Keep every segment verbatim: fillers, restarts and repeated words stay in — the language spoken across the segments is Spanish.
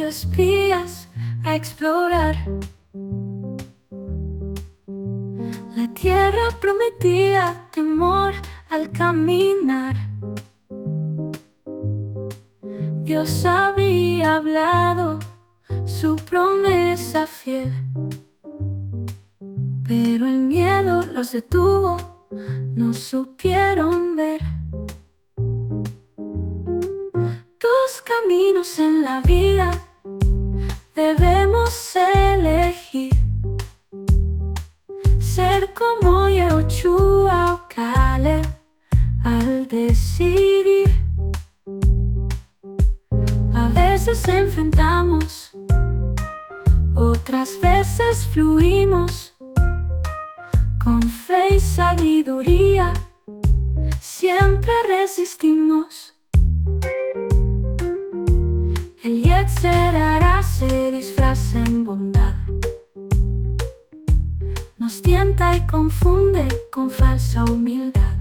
espías a explorar la tierra prometida, temor al caminar. Dios había hablado su promesa fiel, pero el miedo los detuvo, no supieron ver. Dos caminos en la vida debemos elegir: ser como Yehoshua o Caleb al decidir. A veces enfrentamos, otras veces fluimos. Con fe y sabiduría siempre resistimos. El Yetzer Hará se disfraza en bondad, nos tienta y confunde con falsa humildad.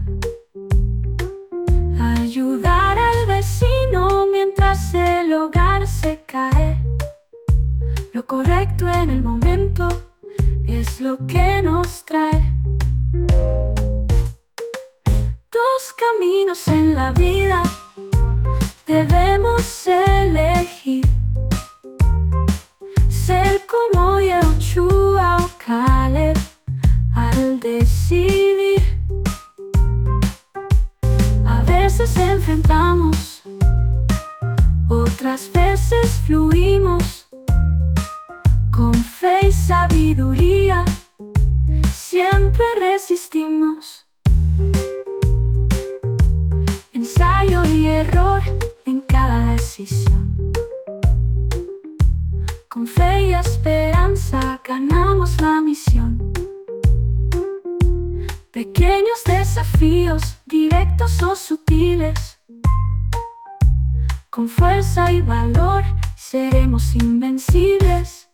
Ayudar al vecino mientras el hogar se cae. Lo correcto en el momento es lo que nos trae. Dos caminos en la vida debemos elegir: ser como Yehoshua o Caleb al decidir. A veces enfrentamos, otras veces fluimos. Con fe y sabiduría siempre resistimos. Ensayo y error en cada decisión. Con fe y esperanza ganamos la misión. Pequeños desafíos, directos o sutiles. Con fuerza y valor seremos invencibles.